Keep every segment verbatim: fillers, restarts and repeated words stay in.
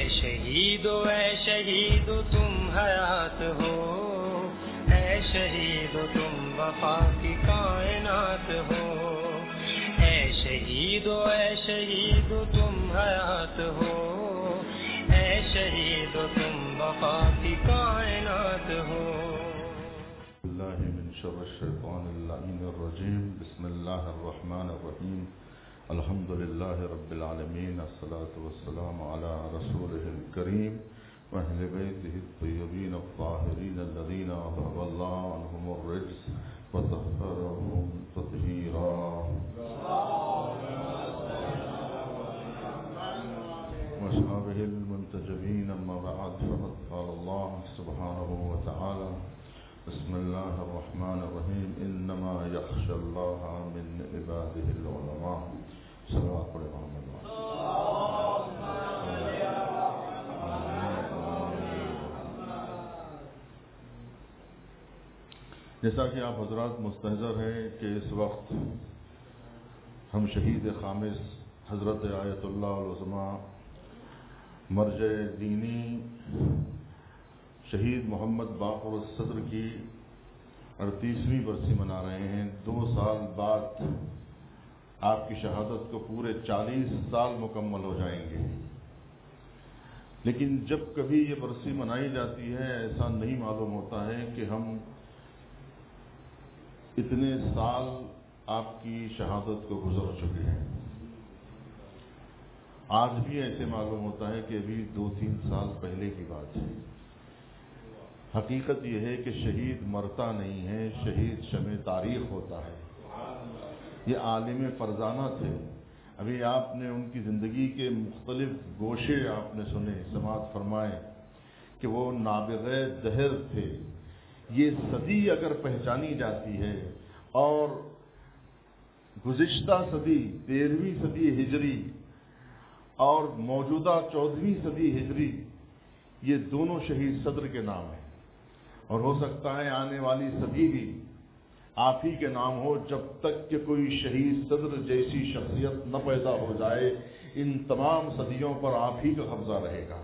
شہیدو اے شہیدو تم حیات ہو، اے شہیدو تم وفا کی کائنات ہو، اے شہیدو اے شہیدو تم حیات ہو، اے شہیدو تم وفا کی کائنات ہو۔ اللہ من شر الشیطان اللعین الرجیم، بسم اللہ الرحمن الرحیم، الحمد للہ رب العالمین، الصلاة والسلام علی رسولہ الکریم واہل بیتہ الطیبین الطاہرین الذین اذہب اللہ عنہم الرجس وطہرہم تطہیرا۔ واصحابہ المنتجبین، اما بعد، فقد قال اللہ سبحانہ وتعالی بسم اللہ الرحمن الرحیم، انما یخشى اللہ من عبادہ العلماء۔ صلوات پڑھے محمد۔ جیسا کہ آپ حضرات مستحضر ہیں کہ اس وقت ہم شہید خامس حضرت آیت اللہ العظمیٰ مرجع دینی شہید محمد باقر الصدر کی اڑتیسویں برسی منا رہے ہیں۔ دو سال بعد آپ کی شہادت کو پورے چالیس سال مکمل ہو جائیں گے، لیکن جب کبھی یہ برسی منائی جاتی ہے ایسا نہیں معلوم ہوتا ہے کہ ہم اتنے سال آپ کی شہادت کو گزر چکے ہیں۔ آج بھی ایسے معلوم ہوتا ہے کہ ابھی دو تین سال پہلے کی بات ہے۔ حقیقت یہ ہے کہ شہید مرتا نہیں ہے، شہید شمع تاریخ ہوتا ہے۔ یہ عالم فرزانہ تھے۔ ابھی آپ نے ان کی زندگی کے مختلف گوشے آپ نے سنے، سماعت فرمائے کہ وہ نابغہ دہر تھے۔ یہ صدی اگر پہچانی جاتی ہے اور گزشتہ صدی تیرہویں صدی ہجری اور موجودہ چودہویں صدی ہجری، یہ دونوں شہید صدر کے نام ہیں، اور ہو سکتا ہے آنے والی صدی بھی آپ ہی کے نام ہو، جب تک کہ کوئی شہید صدر جیسی شخصیت نہ پیدا ہو جائے۔ ان تمام صدیوں پر آپ ہی کا قبضہ رہے گا۔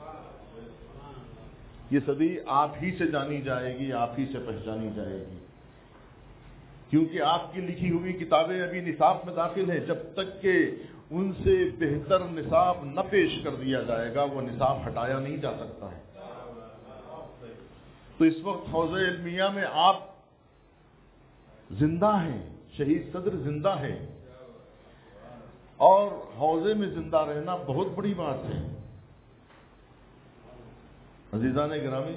یہ صدی آپ ہی سے جانی جائے گی، آپ ہی سے پہچانی جائے گی، کیونکہ آپ کی لکھی ہوئی کتابیں ابھی نصاب میں داخل ہیں۔ جب تک کہ ان سے بہتر نصاب نہ پیش کر دیا جائے گا وہ نصاب ہٹایا نہیں جا سکتا ہے۔ تو اس وقت حوض علمیہ میں آپ زندہ ہیں، شہید صدر زندہ ہے، اور حوضے میں زندہ رہنا بہت بڑی بات ہے۔ عزیزان گرامی،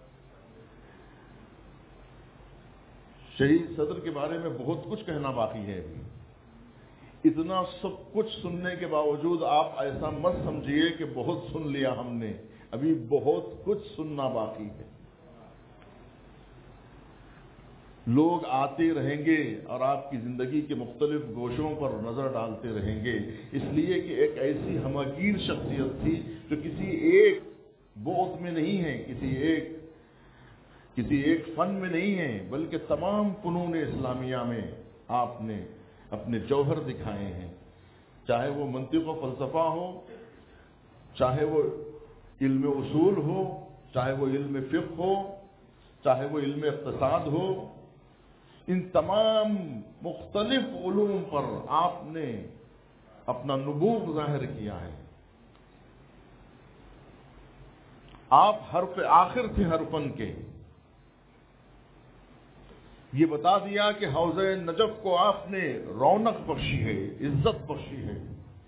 شہید صدر کے بارے میں بہت کچھ کہنا باقی ہے۔ ابھی اتنا سب کچھ سننے کے باوجود آپ ایسا مت سمجھیے کہ بہت سن لیا ہم نے، ابھی بہت کچھ سننا باقی ہے۔ لوگ آتے رہیں گے اور آپ کی زندگی کے مختلف گوشوں پر نظر ڈالتے رہیں گے، اس لیے کہ ایک ایسی ہمگیر شخصیت تھی جو کسی ایک بعد میں نہیں ہے، کسی ایک کسی ایک فن میں نہیں ہے، بلکہ تمام فنون اسلامیہ میں آپ نے اپنے جوہر دکھائے ہیں، چاہے وہ منطق و فلسفہ ہو، چاہے وہ علم اصول ہو، چاہے وہ علم فقہ ہو، چاہے وہ علم اقتصاد ہو۔ ان تمام مختلف علوم پر آپ نے اپنا نبوغ ظاہر کیا ہے۔ آپ حرف آخر تھے ہر فن کے۔ یہ بتا دیا کہ حوض نجف کو آپ نے رونق بخشی ہے، عزت بخشی ہے۔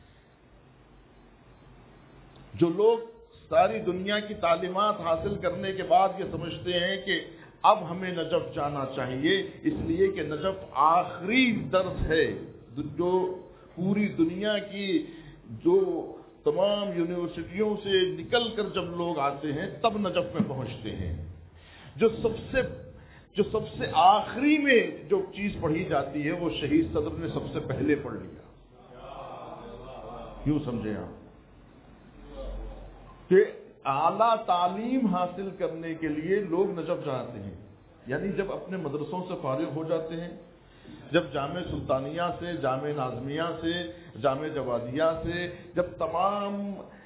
جو لوگ ساری دنیا کی تعلیمات حاصل کرنے کے بعد یہ سمجھتے ہیں کہ اب ہمیں نجف جانا چاہیے، اس لیے کہ نجف آخری درس ہے، جو پوری دنیا کی جو تمام یونیورسٹیوں سے نکل کر جب لوگ آتے ہیں تب نجف میں پہنچتے ہیں۔ جو سب سے جو سب سے آخری میں جو چیز پڑھی جاتی ہے وہ شہید صدر نے سب سے پہلے پڑھ لیا۔ کیوں سمجھے آپ کہ اعلیٰ تعلیم حاصل کرنے کے لیے لوگ نجف جاتے ہیں، یعنی جب اپنے مدرسوں سے فارغ ہو جاتے ہیں، جب جامع سلطانیہ سے، جامع ناظمیہ سے، جامع جوادیہ سے، جب تمام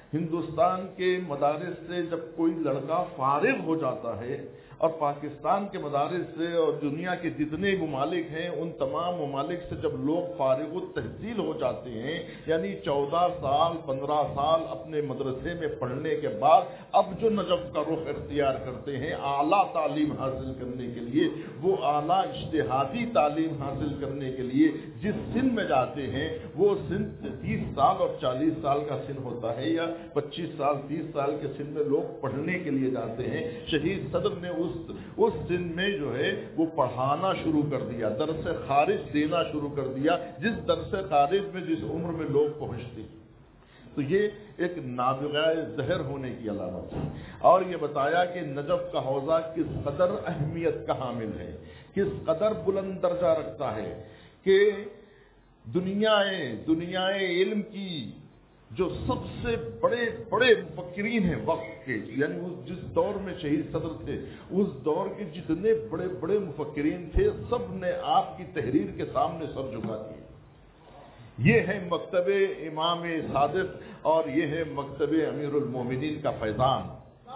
ہندوستان کے مدارس سے جب کوئی لڑکا فارغ ہو جاتا ہے اور پاکستان کے مدارس سے اور دنیا کے جتنے ممالک ہیں ان تمام ممالک سے جب لوگ فارغ التحصیل ہو جاتے ہیں، یعنی چودہ سال پندرہ سال اپنے مدرسے میں پڑھنے کے بعد اب جو نجف کا رخ اختیار کرتے ہیں اعلیٰ تعلیم حاصل کرنے کے لیے، وہ اعلیٰ اجتہادی تعلیم حاصل کرنے کے لیے جس سن میں جاتے ہیں وہ سن تیس سال اور چالیس سال کا سن ہوتا ہے، یا پچیس سال تیس سال کے سن میں لوگ پڑھنے کے لیے جاتے ہیں۔ شہید صدر نے اس اس سن میں جو ہے وہ پڑھانا شروع کر دیا، درس خارج دینا شروع کر دیا، جس درس خارج میں جس عمر میں لوگ پہنچتے ہیں۔ تو یہ ایک نابغہ زہر ہونے کی علامت ہے۔ اور یہ بتایا کہ نجف کا حوضہ کس قدر اہمیت کا حامل ہے، کس قدر بلند درجہ رکھتا ہے کہ دنیا دنیا علم کی جو سب سے بڑے بڑے مفکرین ہیں وقت کے، یعنی جس دور میں شہید صدر تھے اس دور کے جتنے بڑے بڑے مفکرین تھے سب نے آپ کی تحریر کے سامنے سر جھکا دیے۔ یہ ہے مکتب امام صادق اور یہ ہے مکتب امیر المومنین کا فیضان۔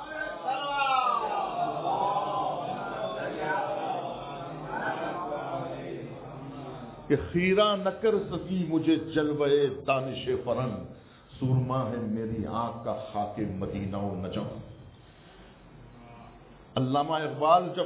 کہ خیرہ نہ کر سکی مجھے جلوے دانش فرن، سورما ہے میری آنکھ کا خاک مدینہ و نجف۔ علامہ اقبال جب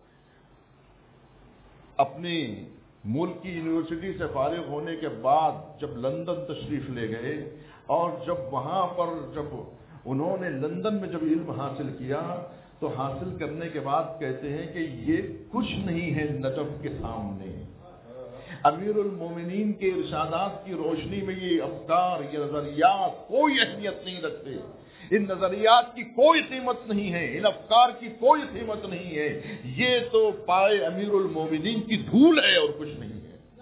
اپنی ملک کی یونیورسٹی سے فارغ ہونے کے بعد جب لندن تشریف لے گئے اور جب وہاں پر جب انہوں نے لندن میں جب علم حاصل کیا تو حاصل کرنے کے بعد کہتے ہیں کہ یہ کچھ نہیں ہے نجف کے سامنے۔ امیر المومنین کے ارشادات کی روشنی میں یہ افکار، یہ نظریات کوئی اہمیت نہیں رکھتے، ان نظریات کی کوئی قیمت نہیں ہے، ان افکار کی کوئی قیمت نہیں ہے، یہ تو پائے امیر المومنین کی دھول ہے اور کچھ نہیں ہے۔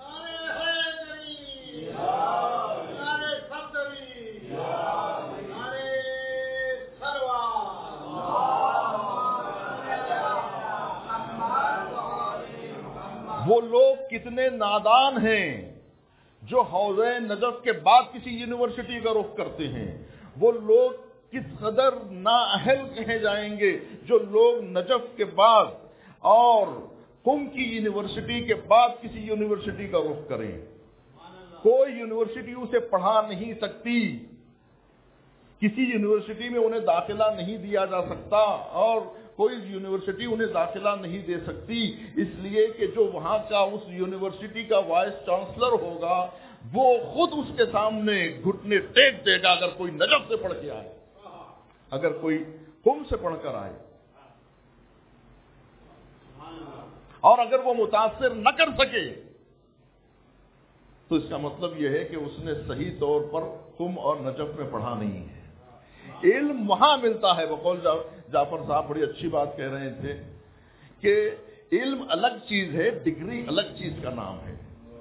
وہ لوگ کتنے نادان ہیں جو حوضہ نجف کے بعد کسی یونیورسٹی کا رخ کرتے ہیں، وہ لوگ کس قدر نااہل کہے جائیں گے جو لوگ نجف کے بعد اور قم کی یونیورسٹی کے بعد کسی یونیورسٹی کا رخ کریں۔ کوئی یونیورسٹی اسے پڑھا نہیں سکتی، کسی یونیورسٹی میں انہیں داخلہ نہیں دیا جا سکتا اور کوئی یونیورسٹی انہیں داخلہ نہیں دے سکتی، اس لیے کہ جو وہاں کا اس یونیورسٹی کا وائس چانسلر ہوگا وہ خود اس کے سامنے گھٹنے ٹیک دے گا اگر کوئی نجف سے پڑھ کے آئے، اگر کوئی قم سے پڑھ کر آئے، اور اگر وہ متاثر نہ کر سکے تو اس کا مطلب یہ ہے کہ اس نے صحیح طور پر قم اور نجف میں پڑھا نہیں ہے۔ علم وہاں ملتا ہے، بقول جعفر صاحب بڑی اچھی بات کہہ رہے تھے کہ علم الگ چیز ہے، ڈگری الگ چیز کا نام ہے۔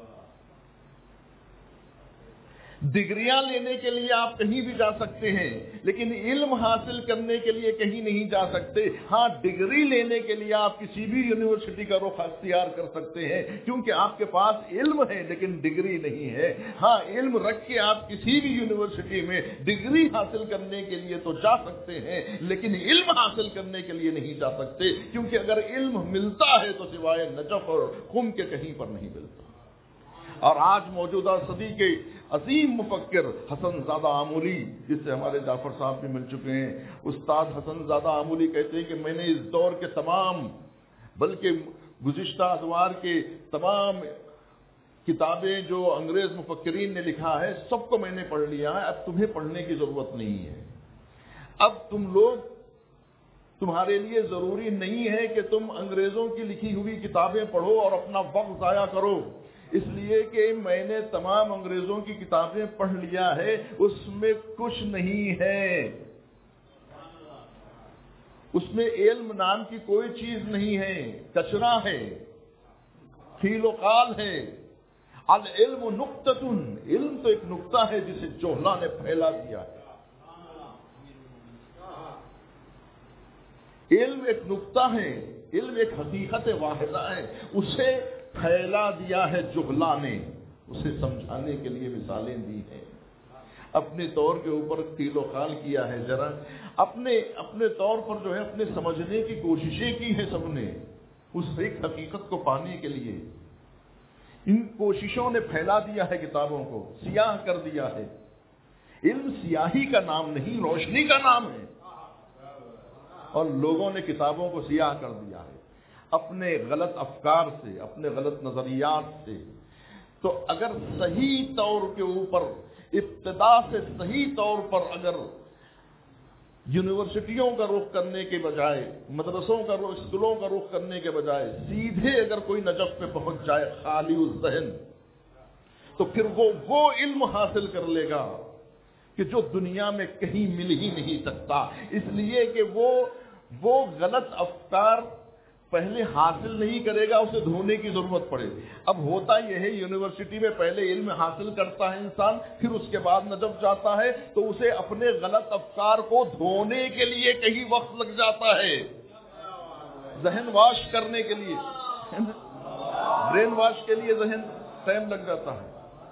ڈگریاں لینے کے لیے آپ کہیں بھی جا سکتے ہیں لیکن علم حاصل کرنے کے لیے کہیں نہیں جا سکتے۔ ہاں ڈگری لینے کے لیے آپ کسی بھی یونیورسٹی کا رخ اختیار کر سکتے ہیں کیونکہ آپ کے پاس علم ہے لیکن ڈگری نہیں ہے۔ ہاں علم رکھ کے آپ کسی بھی یونیورسٹی میں ڈگری حاصل کرنے کے لیے تو جا سکتے ہیں لیکن علم حاصل کرنے کے لیے نہیں جا سکتے، کیونکہ اگر علم ملتا ہے تو سوائے نجف اور قم کے کہیں پر نہیں ملتا۔ اور آج موجودہ صدی کے عظیم مفکر حسن زادہ آمولی، جس سے ہمارے جعفر صاحب بھی مل چکے ہیں، استاد حسن زادہ آمولی کہتے ہیں کہ میں نے اس دور کے تمام بلکہ گزشتہ ادوار کے تمام کتابیں جو انگریز مفکرین نے لکھا ہے سب کو میں نے پڑھ لیا ہے، اب تمہیں پڑھنے کی ضرورت نہیں ہے۔ اب تم لوگ، تمہارے لیے ضروری نہیں ہے کہ تم انگریزوں کی لکھی ہوئی کتابیں پڑھو اور اپنا وقت ضائع کرو، اس لیے کہ میں نے تمام انگریزوں کی کتابیں پڑھ لیا ہے، اس میں کچھ نہیں ہے، اس میں علم نام کی کوئی چیز نہیں ہے، کچرا ہے، قیل و قال ہے۔ العلم نقطۃ، علم تو ایک نقطہ ہے جسے جوہلا نے پھیلا دیا ہے۔ علم ایک نقطہ ہے، علم ایک حقیقت واحدہ ہے، اسے پھیلا دیا ہے جہلا نے، اسے سمجھانے کے لیے مثالیں دی ہیں۔ اپنے طور کے اوپر تیل و خال کیا ہے، ذرا اپنے اپنے طور پر جو ہے اپنے سمجھنے کی کوششیں کی ہے سب نے اس ایک حقیقت کو پانے کے لیے۔ ان کوششوں نے پھیلا دیا ہے کتابوں کو، سیاہ کر دیا ہے۔ علم سیاہی کا نام نہیں، روشنی کا نام ہے، اور لوگوں نے کتابوں کو سیاہ کر دیا ہے اپنے غلط افکار سے، اپنے غلط نظریات سے۔ تو اگر صحیح طور کے اوپر ابتدا سے صحیح طور پر اگر یونیورسٹیوں کا رخ کرنے کے بجائے، مدرسوں کا رخ، اسکولوں کا رخ کرنے کے بجائے سیدھے اگر کوئی نجف پہ پہنچ جائے خالی الذہن، تو پھر وہ وہ علم حاصل کر لے گا کہ جو دنیا میں کہیں مل ہی نہیں سکتا، اس لیے کہ وہ وہ غلط افکار پہلے حاصل نہیں کرے گا، اسے دھونے کی ضرورت پڑے۔ اب ہوتا یہ ہے یونیورسٹی میں پہلے علم حاصل کرتا ہے انسان، پھر اس کے بعد نجف جاتا ہے تو اسے اپنے غلط افکار کو دھونے کے لیے کہیں وقت لگ جاتا ہے، ذہن واش کرنے کے لیے، برین واش کے لیے ذہن ٹائم لگ جاتا ہے۔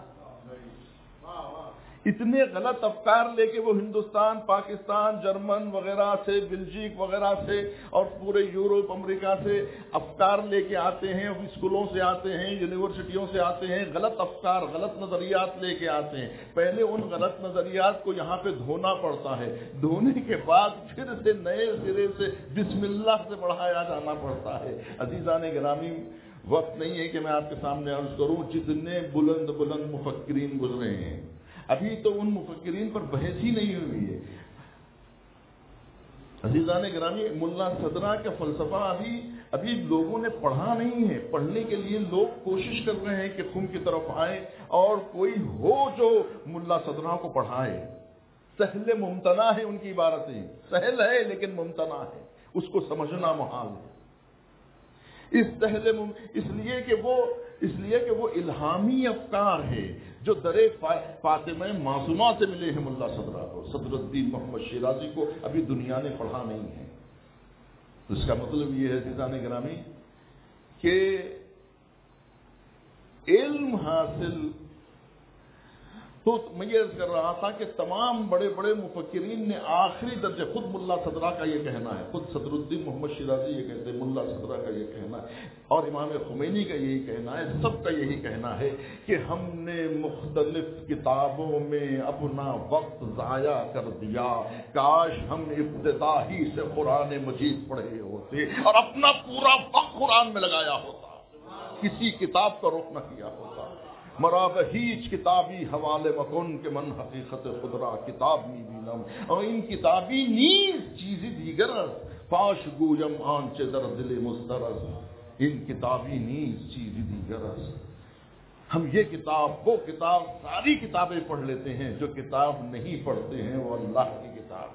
اتنے غلط افکار لے کے وہ ہندوستان، پاکستان، جرمن وغیرہ سے، بلجیک وغیرہ سے اور پورے یورپ، امریکہ سے افکار لے کے آتے ہیں، اسکولوں سے آتے ہیں، یونیورسٹیوں سے آتے ہیں، غلط افکار، غلط نظریات لے کے آتے ہیں۔ پہلے ان غلط نظریات کو یہاں پہ دھونا پڑتا ہے، دھونے کے بعد پھر سے نئے سرے سے بسم اللہ سے بڑھایا جانا پڑتا ہے۔ عزیزان گرامی، وقت نہیں ہے کہ میں آپ کے سامنے عرض کروں جتنے بلند بلند مفکرین گزرے ہیں، ابھی تو ان مفکرین پر بحث ہی نہیں ہوئی ہے۔ عزیزان گرامی، ملا صدرہ کا فلسفہ ابھی ابھی لوگوں نے پڑھا نہیں ہے، پڑھنے کے لیے لوگ کوشش کر رہے ہیں کہ خم کی طرف آئے اور کوئی ہو جو ملا صدرہ کو پڑھائے۔ سہل ممتنع ہے ان کی عبارتیں، سہل ہے لیکن ممتنع ہے، اس کو سمجھنا محال ہے۔ اس سہل مم... اس لیے کہ وہ اس لیے کہ وہ الہامی افکار ہے جو در فاطمہ معصومہ سے ملے ہیں ملا صدرہ کو، صدر الدین محمد شیرازی کو ابھی دنیا نے پڑھا نہیں ہے۔ اس کا مطلب یہ ہے عزیزان گرامی کہ علم حاصل، تو میں یہ عرض کر رہا تھا کہ تمام بڑے بڑے مفکرین نے آخری درجے، خود ملا صدرہ کا یہ کہنا ہے، خود صدر الدین محمد شیرازی یہ کہتے ہیں، ملا صدرہ کا یہ کہنا ہے، اور امام خمینی کا یہی کہنا ہے، سب کا یہی کہنا ہے کہ ہم نے مختلف کتابوں میں اپنا وقت ضائع کر دیا، کاش ہم ابتدا ہی سے قرآن مجید پڑھے ہوتے اور اپنا پورا وقت قرآن میں لگایا ہوتا، کسی کتاب کا رخ نہ کیا ہوتا۔ مرا به هیچ کتابی حوالے مکن که من حقیقت خود را کتاب می بینم، اور این کتابی نیز چیزی دیگر است، فاش گویم آنچه در دل مضطر است، این کتابی نیز چیزی دیگر است۔ ہم یہ کتاب، وہ کتاب، ساری کتابیں پڑھ لیتے ہیں، جو کتاب نہیں پڑھتے ہیں وہ اللہ کی کتاب،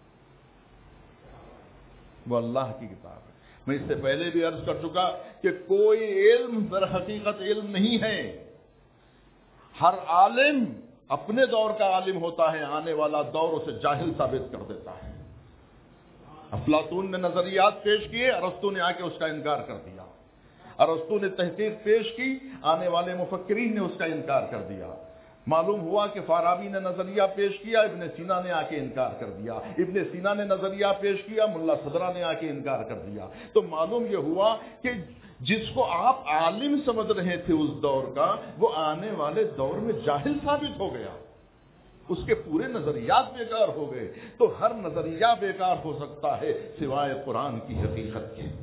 وہ اللہ کی کتاب ہے۔ میں اس سے پہلے بھی عرض کر چکا کہ کوئی علم در حقیقت علم نہیں ہے، ہر عالم اپنے دور کا عالم ہوتا ہے، آنے والا دور اسے جاہل ثابت کر دیتا ہے۔ افلاطون نے نظریات پیش کیے، ارسطو نے آ کے اس کا انکار کر دیا، ارسطو نے تحقیق پیش کی، آنے والے مفکرین نے اس کا انکار کر دیا۔ معلوم ہوا کہ فارابی نے نظریہ پیش کیا، ابن سینا نے آ کے انکار کر دیا، ابن سینا نے نظریہ پیش کیا، ملا صدرہ نے آ کے انکار کر دیا۔ تو معلوم یہ ہوا کہ جس کو آپ عالم سمجھ رہے تھے اس دور کا، وہ آنے والے دور میں جاہل ثابت ہو گیا، اس کے پورے نظریات بیکار ہو گئے۔ تو ہر نظریہ بیکار ہو سکتا ہے سوائے قرآن کی حقیقت کے،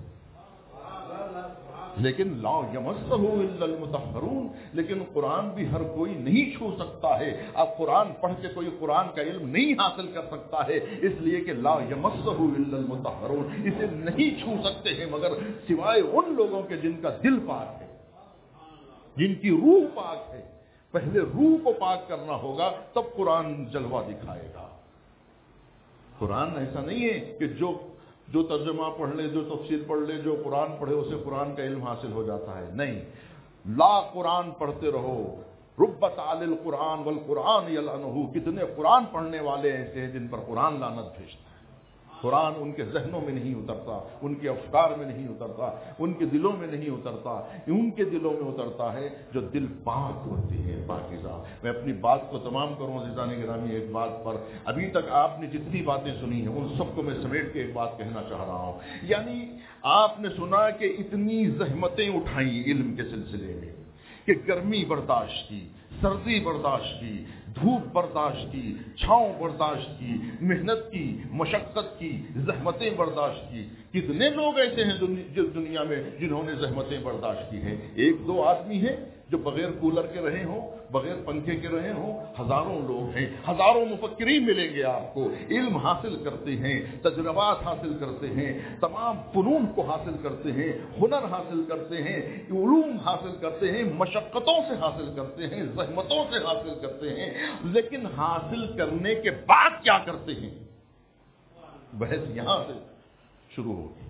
لیکن لا یمسہ الا المطہرون، لیکن قرآن بھی ہر کوئی نہیں چھو سکتا ہے۔ اب قرآن پڑھ کے کوئی قرآن کا علم نہیں حاصل کر سکتا ہے، اس لیے کہ لا یمسہ الا المطہرون، اسے نہیں چھو سکتے ہیں مگر سوائے ان لوگوں کے جن کا دل پاک ہے، جن کی روح پاک ہے۔ پہلے روح کو پاک کرنا ہوگا تب قرآن جلوہ دکھائے گا۔ قرآن ایسا نہیں ہے کہ جو جو ترجمہ پڑھ لے، جو تفسیر پڑھ لے، جو قرآن پڑھے اسے قرآن کا علم حاصل ہو جاتا ہے، نہیں، لا قرآن پڑھتے رہو۔ ربت علی القرآن والقرآن یلعنہ، کتنے قرآن پڑھنے والے ایسے ہیں جن پر قرآن لعنت بھیجتا ہے۔ قرآن ان کے ذہنوں میں نہیں اترتا، ان کے افکار میں نہیں اترتا، ان کے دلوں میں نہیں اترتا، ان کے دلوں میں اترتا ہے جو دل پاک ہوتے ہیں، پاکیزہ۔ میں اپنی بات کو تمام کروں عزیزان گرامی ایک بات پر، ابھی تک آپ نے جتنی باتیں سنی ہیں ان سب کو میں سمیٹ کے ایک بات کہنا چاہ رہا ہوں۔ یعنی آپ نے سنا کہ اتنی زحمتیں اٹھائیں علم کے سلسلے میں، کہ گرمی برداشت کی، سردی برداشت کی، دھوپ برداشت کی، چھاؤں برداشت کی، محنت کی، مشقت کی، زحمتیں برداشت کی۔ کتنے لوگ ایسے ہیں دنیا میں جنہوں نے زحمتیں برداشت کی ہیں؟ ایک دو آدمی ہیں جو بغیر کولر کے رہے ہوں، بغیر پنکھے کے رہے ہوں؟ ہزاروں لوگ ہیں، ہزاروں مفکرین ملیں گے آپ کو، علم حاصل کرتے ہیں، تجربات حاصل کرتے ہیں، تمام فنون کو حاصل کرتے ہیں، ہنر حاصل کرتے ہیں، علوم حاصل کرتے ہیں، مشقتوں سے حاصل کرتے ہیں، زحمتوں سے حاصل کرتے ہیں، لیکن حاصل کرنے کے بعد کیا کرتے ہیں؟ بحث یہاں سے شروع ہوگی۔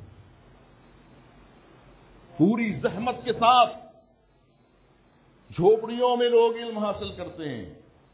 پوری زحمت کے ساتھ جھوپڑیوں میں لوگ علم حاصل کرتے ہیں،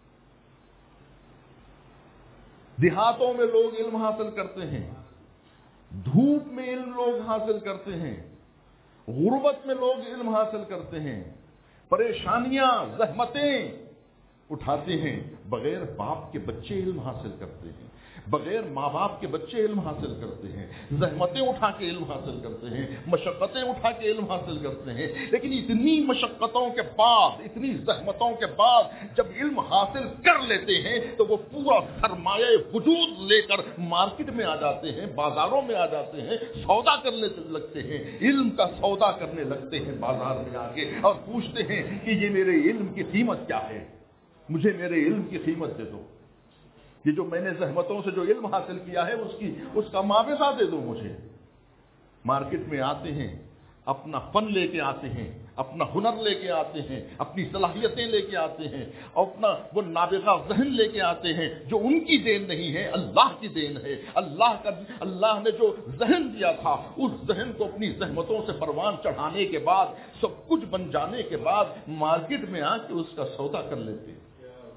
دیہاتوں میں لوگ علم حاصل کرتے ہیں، دھوپ میں علم لوگ حاصل کرتے ہیں، غربت میں لوگ علم حاصل کرتے ہیں، پریشانیاں زحمتیں اٹھاتے ہیں۔ بغیر باپ کے بچے علم حاصل کرتے ہیں، بغیر ماں باپ کے بچے علم حاصل کرتے ہیں، زحمتیں اٹھا کے علم حاصل کرتے ہیں، مشقتیں اٹھا کے علم حاصل کرتے ہیں۔ لیکن اتنی مشقتوں کے بعد، اتنی زحمتوں کے بعد جب علم حاصل کر لیتے ہیں تو وہ پورا سرمایہ وجود لے کر مارکیٹ میں آ جاتے ہیں، بازاروں میں آ جاتے ہیں، سودا کرنے لگتے ہیں، علم کا سودا کرنے لگتے ہیں بازار میں آ کے، اور پوچھتے ہیں کہ یہ میرے علم کی قیمت کیا ہے، مجھے میرے علم کی قیمت دے دو، یہ جو میں نے زحمتوں سے جو علم حاصل کیا ہے اس کی اس کا معاوضہ دے دو مجھے۔ مارکیٹ میں آتے ہیں، اپنا فن لے کے آتے ہیں، اپنا ہنر لے کے آتے ہیں، اپنی صلاحیتیں لے کے آتے ہیں، اور اپنا وہ نابغہ ذہن لے کے آتے ہیں جو ان کی دین نہیں ہے، اللہ کی دین ہے۔ اللہ کا اللہ نے جو ذہن دیا تھا اس ذہن کو اپنی زحمتوں سے پروان چڑھانے کے بعد، سب کچھ بن جانے کے بعد مارکیٹ میں آ کے اس کا سودا کر لیتے ہیں۔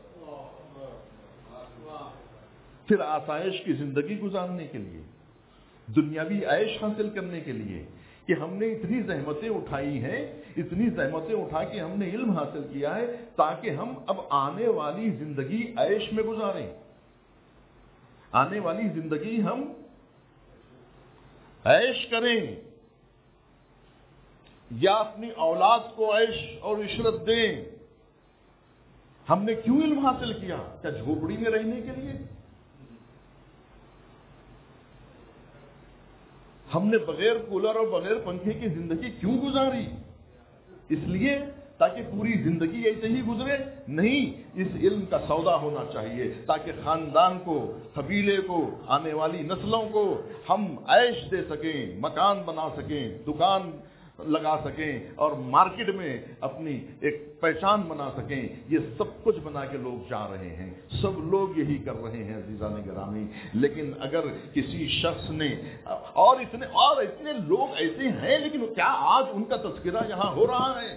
پھر آسائش کی زندگی گزارنے کے لیے، دنیاوی عیش حاصل کرنے کے لیے کہ ہم نے اتنی زحمتیں اٹھائی ہیں، اتنی زحمتیں اٹھا کے ہم نے علم حاصل کیا ہے تاکہ ہم اب آنے والی زندگی عیش میں گزاریں، آنے والی زندگی ہم عیش کریں، یا اپنی اولاد کو عیش اور عشرت دیں۔ ہم نے کیوں علم حاصل کیا؟ کیا جھوپڑی میں رہنے کے لیے؟ ہم نے بغیر کولر اور بغیر پنکھے کی زندگی کیوں گزاری؟ اس لیے تاکہ پوری زندگی ایسے ہی گزرے؟ نہیں، اس علم کا سودا ہونا چاہیے تاکہ خاندان کو، قبیلے کو، آنے والی نسلوں کو ہم عیش دے سکیں، مکان بنا سکیں، دکان لگا سکیں، اور مارکیٹ میں اپنی ایک پہچان بنا سکیں۔ یہ سب کچھ بنا کے لوگ جا رہے ہیں، سب لوگ یہی کر رہے ہیں عزیزان گرامی۔ لیکن اگر کسی شخص نے، اور اتنے اور اتنے لوگ ایسے ہیں، لیکن کیا آج ان کا تذکرہ یہاں ہو رہا ہے؟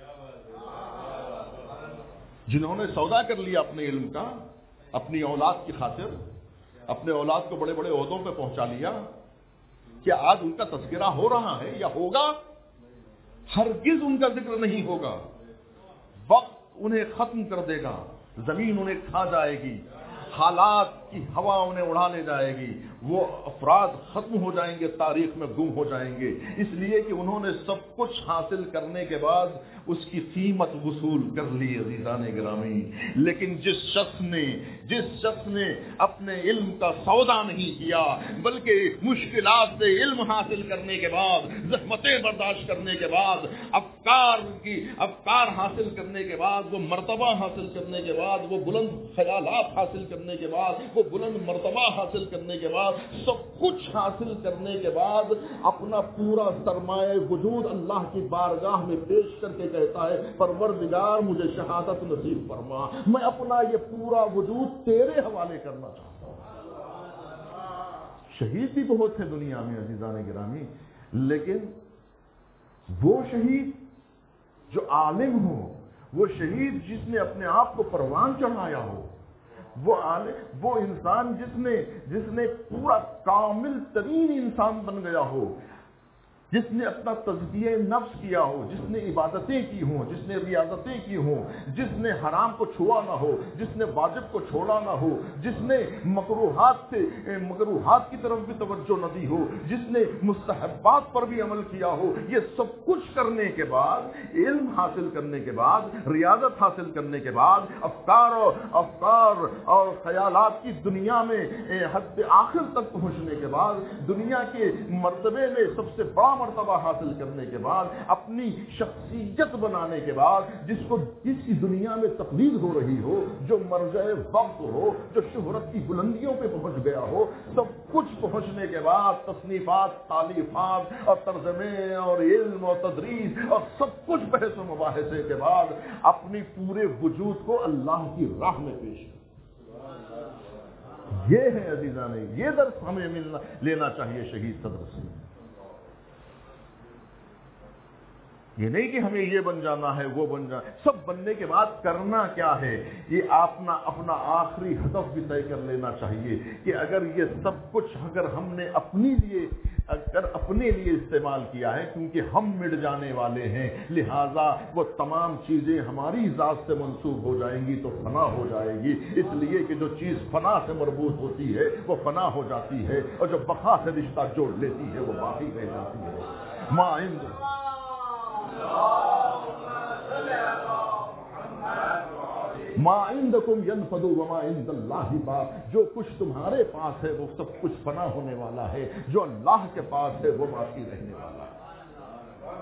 جنہوں نے سودا کر لیا اپنے علم کا، اپنی اولاد کی خاطر، اپنے اولاد کو بڑے بڑے عہدوں پہ پہنچا لیا، کیا آج ان کا تذکرہ ہو رہا ہے یا ہوگا؟ ہرگز ان کا ذکر نہیں ہوگا۔ وقت انہیں ختم کر دے گا، زمین انہیں کھا جائے گی، حالات کی ہوا انہیں اڑا لے جائے گی، وہ افراد ختم ہو جائیں گے، تاریخ میں گم ہو جائیں گے، اس لیے کہ انہوں نے سب کچھ حاصل کرنے کے بعد اس کی قیمت وصول کر لی عزیزان گرامی۔ لیکن جس شخص نے جس شخص نے اپنے علم کا سودا نہیں کیا، بلکہ مشکلات سے علم حاصل کرنے کے بعد، زحمتیں برداشت کرنے کے بعد، افکار کی افکار حاصل کرنے کے بعد، وہ مرتبہ حاصل کرنے کے بعد، وہ بلند خیالات حاصل کرنے کے بعد، وہ بلند مرتبہ حاصل کرنے کے بعد، سب کچھ حاصل کرنے کے بعد اپنا پورا سرمایہ وجود اللہ کی بارگاہ میں پیش کر کے کہتا ہے، پروردگار مجھے شہادت نصیب فرما، میں اپنا یہ پورا وجود تیرے حوالے کرنا چاہتا ہوں۔ شہید بھی بہت ہے دنیا میں عزیزان گرامی، لیکن وہ شہید جو عالم ہو، وہ شہید جس نے اپنے آپ کو پروان چڑھایا ہو، وہ عالم وہ انسان جس نے جس نے پورا کامل ترین انسان بن گیا ہو، جس نے اپنا تزکیہ نفس کیا ہو، جس نے عبادتیں کی ہوں، جس نے ریاضتیں کی ہوں، جس نے حرام کو چھوا نہ ہو، جس نے واجب کو چھوڑا نہ ہو، جس نے مکروہات سے مکروہات کی طرف بھی توجہ نہ دی ہو، جس نے مستحبات پر بھی عمل کیا ہو، یہ سب کچھ کرنے کے بعد، علم حاصل کرنے کے بعد، ریاضت حاصل کرنے کے بعد، افکار اور افکار اور خیالات کی دنیا میں حد آخر تک پہنچنے کے بعد، دنیا کے مرتبے میں سب سے بڑا مرتبہ حاصل کرنے کے بعد، اپنی شخصیت بنانے کے بعد، جس کو جس کی دنیا میں تقلید ہو رہی ہو، جو مرجع وقت ہو، جو شہرت کی بلندیوں پہ پہنچ گیا ہو، سب کچھ پہنچنے کے بعد تصنیفات، تالیفات اور ترجمے اور علم اور تدریس اور سب کچھ بحث و مباحثے کے بعد اپنی پورے وجود کو اللہ کی راہ میں پیش کر، یہ ہے عزیزان، یہ درس ہمیں ملنا لینا چاہیے شہید صدر سے۔ یہ نہیں کہ ہمیں یہ بن جانا ہے، وہ بن جانا، سب بننے کے بعد کرنا کیا ہے، یہ اپنا اپنا آخری ہدف بھی طے کر لینا چاہیے کہ اگر یہ سب کچھ اگر ہم نے اپنے لیے اگر اپنے لیے استعمال کیا ہے، کیونکہ ہم مٹ جانے والے ہیں، لہذا وہ تمام چیزیں ہماری ذات سے منسوب ہو جائیں گی تو فنا ہو جائے گی، اس لیے کہ جو چیز فنا سے مربوط ہوتی ہے وہ فنا ہو جاتی ہے، اور جو بقا سے رشتہ جوڑ لیتی ہے وہ باقی رہ جاتی ہے۔ ما عند ما عندکم ینفد وما عند اللہ باق، جو کچھ تمہارے پاس ہے وہ سب کچھ فنا ہونے والا ہے، جو اللہ کے پاس ہے وہ باقی رہنے والا ہے،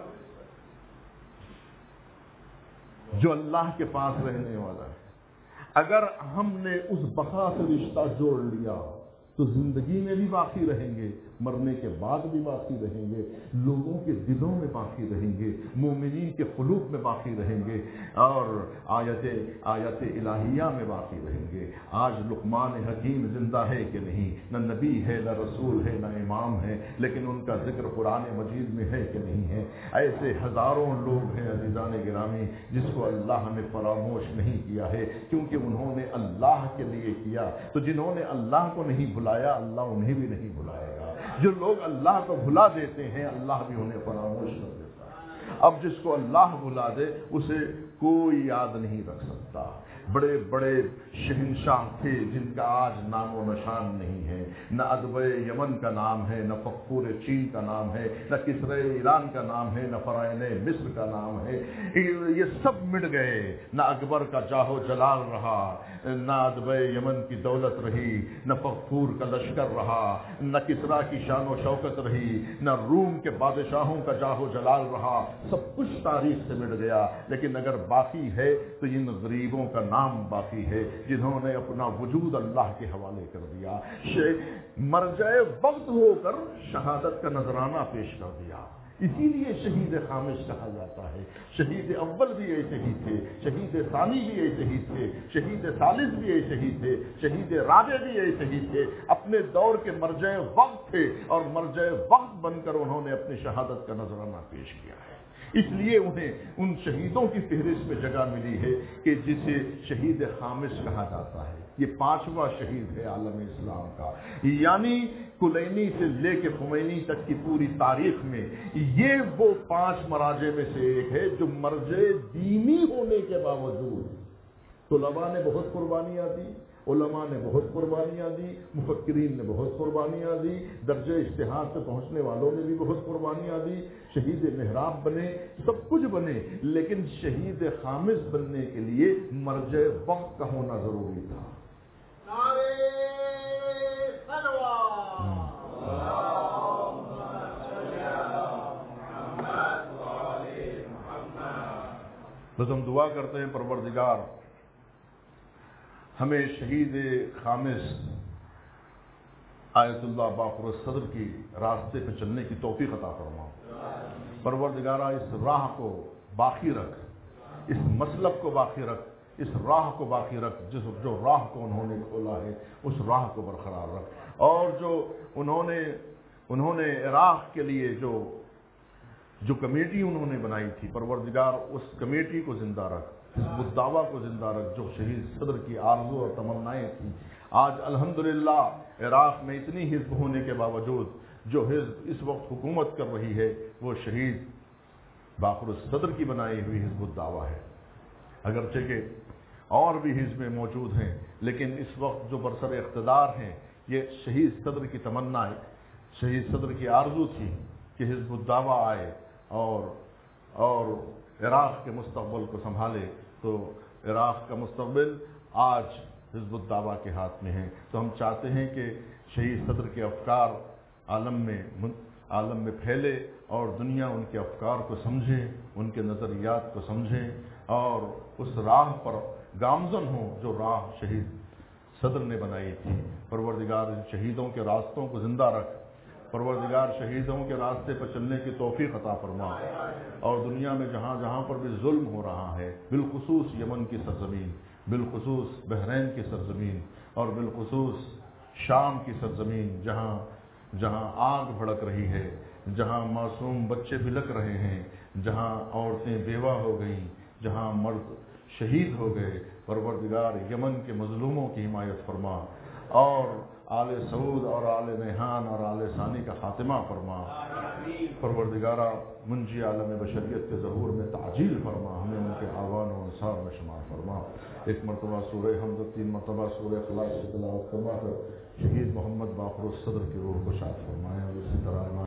جو اللہ کے پاس رہنے والا ہے۔ اگر ہم نے اس بقا سے رشتہ جوڑ لیا تو زندگی میں بھی باقی رہیں گے، مرنے کے بعد بھی باقی رہیں گے، لوگوں کے دلوں میں باقی رہیں گے، مومنین کے قلوب میں باقی رہیں گے، اور آیت آیت الہیہ میں باقی رہیں گے۔ آج لقمان حکیم زندہ ہے کہ نہیں، نہ نبی ہے، نہ رسول ہے، نہ امام ہے، لیکن ان کا ذکر قرآن مجید میں ہے کہ نہیں ہے؟ ایسے ہزاروں لوگ ہیں عزیزان گرامی جس کو اللہ نے فراموش نہیں کیا ہے، کیونکہ انہوں نے اللہ کے لیے کیا، تو جنہوں نے اللہ کو نہیں بلایا اللہ انہیں بھی نہیں بلائے گا۔ جو لوگ اللہ کو بھلا دیتے ہیں اللہ بھی انہیں فراموش کر دیتا ہے۔ اب جس کو اللہ بھلا دے اسے کوئی یاد نہیں رکھ سکتا۔ بڑے بڑے شہنشاہ تھے جن کا آج نام و نشان نہیں ہے، نہ ادب یمن کا نام ہے، نہ فخور چین کا نام ہے، نہ کسرے ایران کا نام ہے، نہ فرعون مصر کا نام ہے، یہ سب مٹ گئے۔ نہ اکبر کا جاہو جلال رہا، نہ ادب یمن کی دولت رہی، نہ فخور کا لشکر رہا، نہ کسرا کی شان و شوکت رہی، نہ روم کے بادشاہوں کا جاہو جلال رہا، سب کچھ تاریخ سے مٹ گیا۔ لیکن اگر باقی ہے تو ان غریبوں کا نام باقی ہے جنہوں نے اپنا وجود اللہ کے حوالے کر دیا، مرجع وقت ہو کر شہادت کا نذرانہ پیش کر دیا۔ اسی لیے شہید خامس کہا جاتا ہے۔ شہید اول بھی ایسے ہی تھے، شہید ثانی بھی ایسے ہی تھے، شہید ثالث بھی ایسے ہی تھے، شہید رابع بھی ایسے ہی تھے، اپنے دور کے مرجع وقت تھے اور مرجع وقت بن کر انہوں نے اپنی شہادت کا نذرانہ پیش کیا ہے۔ اس لیے انہیں ان شہیدوں کی فہرست میں جگہ ملی ہے کہ جسے شہید خامس کہا جاتا ہے۔ یہ پانچواں شہید ہے عالم اسلام کا، یعنی کلینی سے لے کے خمینی تک کی پوری تاریخ میں یہ وہ پانچ مراجع میں سے ایک ہے جو مرجع دینی ہونے کے باوجود طلباء نے بہت قربانیاں دی، علماء نے بہت قربانیاں دی، مفکرین نے بہت قربانیاں دی، درجہ اجتہاد سے پہنچنے والوں نے بھی بہت قربانیاں دی، شہید محراب بنے، سب کچھ بنے، لیکن شہید خامس بننے کے لیے مرجع وقت کا ہونا ضروری تھا۔ بس ہم دعا کرتے ہیں پروردگار ہمیں شہید خامس آیت اللہ باقر الصدر کی راستے پہ چلنے کی توفیق عطا فرما۔ پروردگارہ اس راہ کو باقی رکھ، اس مسلک کو باقی رکھ، اس راہ کو باقی رکھ، جس جو راہ کو انہوں نے کھولا ہے اس راہ کو برقرار رکھ، اور جو انہوں نے انہوں نے عراق کے لیے جو جو کمیٹی انہوں نے بنائی تھی، پروردگار اس کمیٹی کو زندہ رکھ، حزب الدعویٰ کو زندہ رکھ جو شہید صدر کی آرزو اور تمنائیں تھیں. آج الحمدللہ عراق میں اتنی حزب ہونے کے باوجود جو حزب اس وقت حکومت کر رہی ہے وہ شہید باقر الصدر کی بنائی ہوئی حزب الدعویٰ ہے. اگرچہ کہ اور بھی حزبیں موجود ہیں لیکن اس وقت جو برسر اقتدار ہیں یہ شہید صدر کی تمنا ہے. شہید صدر کی آرزو تھی کہ حزب الدعویٰ آئے اور اور عراق کے مستقبل کو سنبھالے. تو عراق کا مستقبل آج حزب الدعویٰ کے ہاتھ میں ہے. تو ہم چاہتے ہیں کہ شہید صدر کے افکار عالم میں عالم میں پھیلے اور دنیا ان کے افکار کو سمجھے, ان کے نظریات کو سمجھیں اور اس راہ پر گامزن ہوں جو راہ شہید صدر نے بنائی تھی. پروردگار ان شہیدوں کے راستوں کو زندہ رکھ. پروردگار شہیدوں کے راستے پر چلنے کی توفیق عطا فرما. اور دنیا میں جہاں جہاں پر بھی ظلم ہو رہا ہے, بالخصوص یمن کی سرزمین, بالخصوص بحرین کی سرزمین اور بالخصوص شام کی سرزمین, جہاں جہاں آگ بھڑک رہی ہے, جہاں معصوم بچے بلک رہے ہیں, جہاں عورتیں بیوہ ہو گئیں, جہاں مرد شہید ہو گئے, پروردگار یمن کے مظلوموں کی حمایت فرما اور آل سعود اور آل ریحان اور آل ثانی کا خاتمہ فرما. پروردگارہ منجی عالم بشریت کے ظہور میں تعجیل فرما, ہمیں ان کے آوان و انصار میں شمار فرما. ایک مرتبہ سورہ حمد, تین مرتبہ سورہ اخلاص کی تلاوت فرما کر شہید محمد باقر الصدر کی روح کو شاد فرمائیں اور اسی طرح